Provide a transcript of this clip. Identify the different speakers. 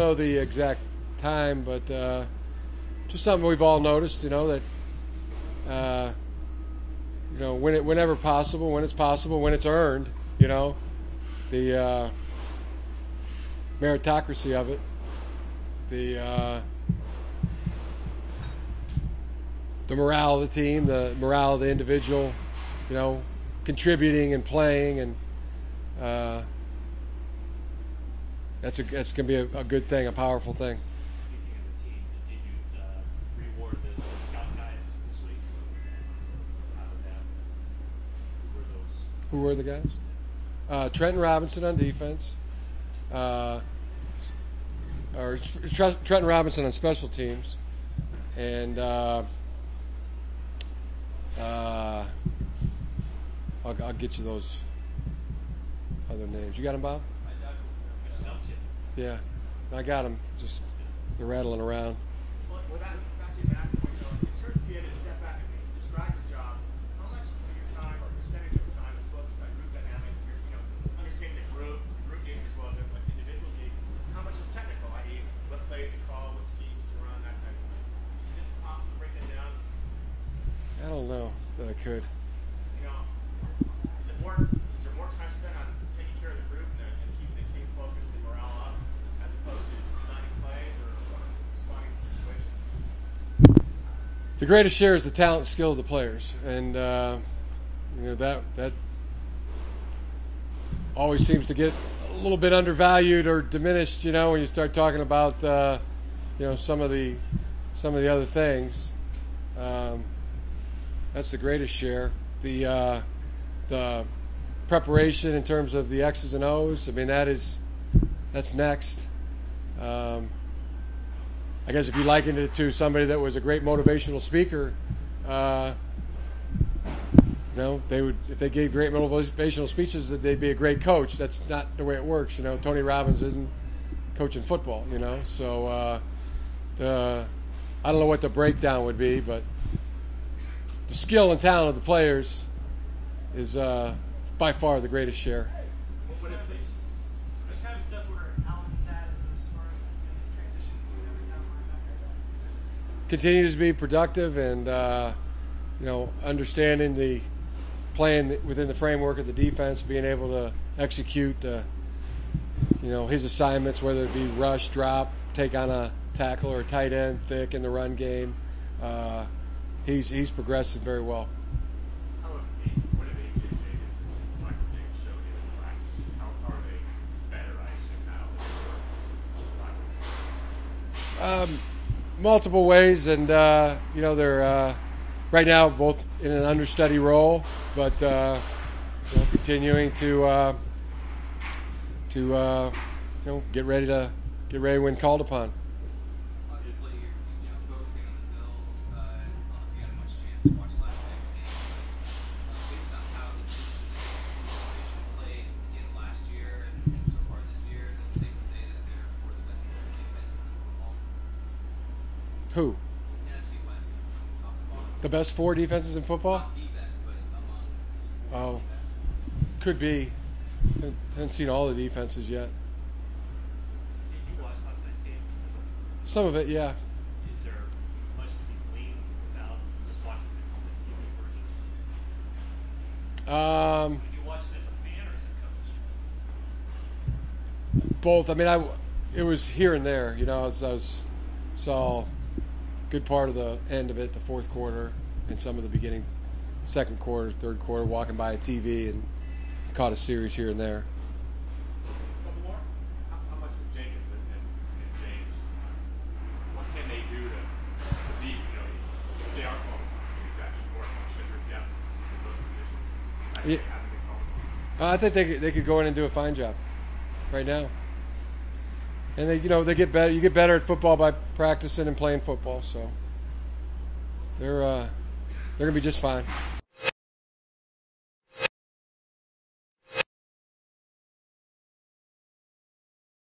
Speaker 1: know the exact time, but just something we've all noticed. That whenever possible, when it's possible, when it's earned. The meritocracy of it, the morale of the team, the morale of the individual, contributing and playing, and that's going to be a good thing, a powerful thing.
Speaker 2: Speaking of the team, did you reward the scout guys this week? How did that? Who were those?
Speaker 1: Who were the guys? Trenton Robinson on defense, Trenton Robinson on special teams, and I'll get you those other names. You got them, Bob?
Speaker 2: I stumped you.
Speaker 1: Yeah, I got them. Just they're rattling around.
Speaker 3: Well, back to your basketball, in terms of if you had to step back and describe your job, how much of your time or percentage of your time is focused on group dynamics, understanding the group games as well as individuals need? How much is technical, i.e., what plays to call, what schemes to run, that type of thing? Is it possible to break that down?
Speaker 1: I don't know that I could.
Speaker 3: Is there more time spent on taking care of the group and keeping the team focused and morale up, as opposed to designing plays or responding to situations?
Speaker 1: The greatest share is the talent and skill of the players, and that always seems to get a little bit undervalued or diminished. When you start talking about some of the other things. That's the greatest share. The preparation in terms of the X's and O's. I mean, that's next. I guess if you likened it to somebody that was a great motivational speaker, they would, if they gave great motivational speeches, that they'd be a great coach. That's not the way it works. Tony Robbins isn't coaching football. So I don't know what the breakdown would be, but the skill and talent of the players is by far the greatest share.
Speaker 4: What kind of assess where Alvin's at as far as his transition between every now and then?
Speaker 1: Continues to be productive and understanding the playing within the framework of the defense, being able to execute his assignments, whether it be rush, drop, take on a tackle or a tight end, thick in the run game. He's progressed very well.
Speaker 2: What have AJ Jacobs and Michael James showed you in practice? How are they better, I assume, now?
Speaker 1: Multiple ways, and they're right now both in an understudy role, but continuing to get ready when called upon.
Speaker 5: Obviously, you're focusing on the Bills. I don't know if you had much chance to watch last night's game, but based on how the teams in the division played again last year and so far this year, is it safe to say that they're four of the best defenses in football?
Speaker 1: Who?
Speaker 5: NFC West, top to bottom.
Speaker 1: The best four defenses in football?
Speaker 5: Not the best, but it's among
Speaker 1: Oh,
Speaker 5: the best.
Speaker 1: could be. Haven't seen all the defenses yet.
Speaker 2: Did you watch last night's game?
Speaker 1: Some of it, yeah.
Speaker 2: Is there much to be gleaned without just watching the TV version? Did you watch it as a fan or as a coach?
Speaker 1: Both. I mean, it was here and there. I saw a good part of the end of it, the fourth quarter, and some of the beginning, second quarter, third quarter, walking by a TV and caught a series here and there.
Speaker 2: Couple more? How much with Jenkins and James? What can they do to be, they are called manufacturers more sugar depth in those positions?
Speaker 1: Yeah.
Speaker 2: Haven't been called.
Speaker 1: I think they could go in and do a fine job right now. And they get better. You get better at football by practicing and playing football. So they're going to be just fine.